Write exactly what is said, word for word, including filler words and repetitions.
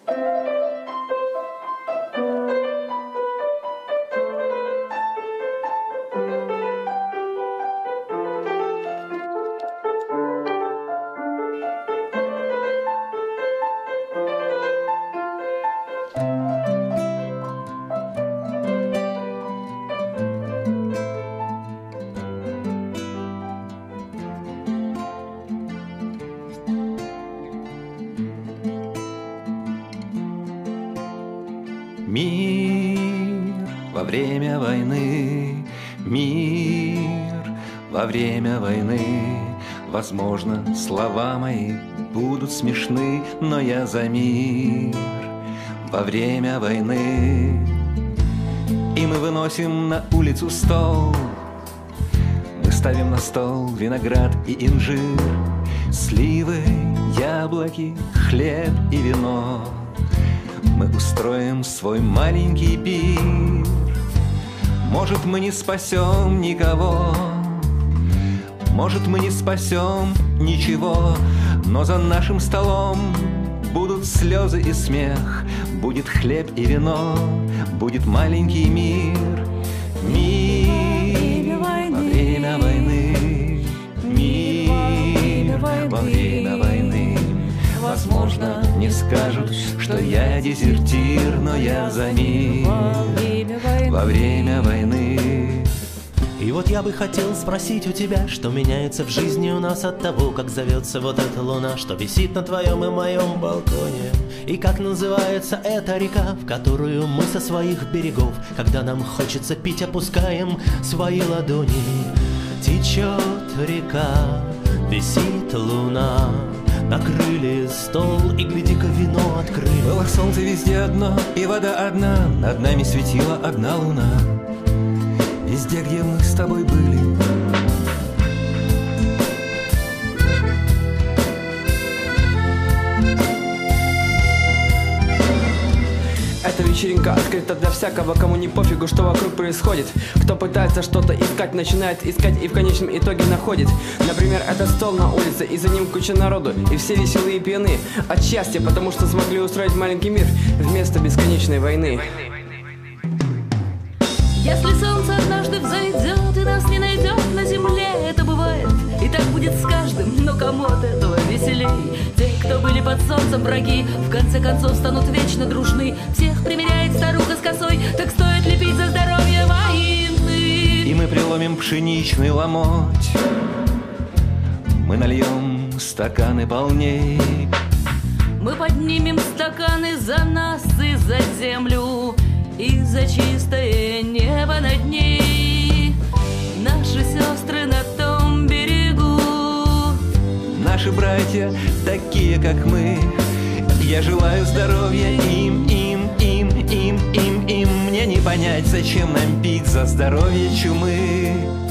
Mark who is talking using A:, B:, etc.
A: Мир во время войны, мир во время войны. Возможно, слова мои будут смешны, но я за мир во время войны. И мы выносим на улицу стол, мы ставим на стол виноград и инжир, сливы, яблоки, хлеб и вино. Мы устроим свой маленький пир. Может, мы не спасем никого, может, мы не спасем ничего, но за нашим столом будут слезы и смех, будет хлеб и вино, будет маленький мир. Мир во время войны, мир во время войны. Возможно, не скажут, что я дезертир, но я за мир во время войны.
B: И вот я бы хотел спросить у тебя, что меняется в жизни у нас от того, как зовется вот эта луна, что висит на твоем и моем балконе. И как называется эта река, в которую мы со своих берегов, когда нам хочется пить, опускаем свои ладони. Течет река, висит луна, накрыли стол, и гляди-ка вино открыли.
A: Было солнце везде одно, и вода одна, над нами светила одна луна. Везде, где мы с тобой были.
C: Эта вечеринка открыта для всякого, кому не пофигу, что вокруг происходит. Кто пытается что-то искать, начинает искать и в конечном итоге находит. Например, этот стол на улице, и за ним куча народу, и все веселые и пьяны от счастья, потому что смогли устроить маленький мир вместо бесконечной войны.
D: Если солнце однажды взойдет и нас не найдет на земле, это бывает, и так будет с каждым, но кому от этого веселей? Те, кто были под солнцем враги, в конце концов станут вечно дружны. Всех примеряет старуха с косой, так стоит ли пить за здоровье войны?
A: И мы приломим пшеничный ломоть, мы нальем стаканы полней.
D: Мы поднимем стаканы за нас и за землю, и за чистое небо над ней. Наши сестры на том берегу,
A: наши братья такие, как мы. Я желаю здоровья им, им, им, им, им, им. Мне не понять, зачем нам пить за здоровье чумы.